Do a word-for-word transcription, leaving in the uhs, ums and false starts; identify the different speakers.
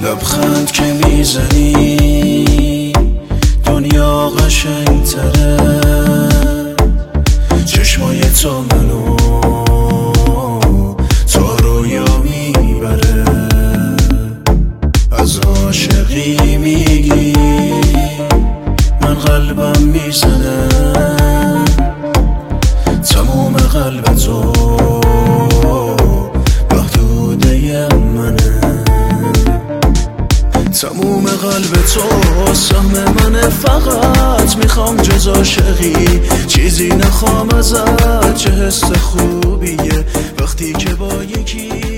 Speaker 1: لبخند که میزنی دنیا قشنگتره، چشمای تو منو تا رویا میبره. از عاشقی میگی من قلبم میزنه، تموم قلب تو محدوده منه، تموم قلب تو سهم منه. فقط میخوام جز عاشقی چیزی نخوام ازت، چه حس خوبیه وقتی که با یکی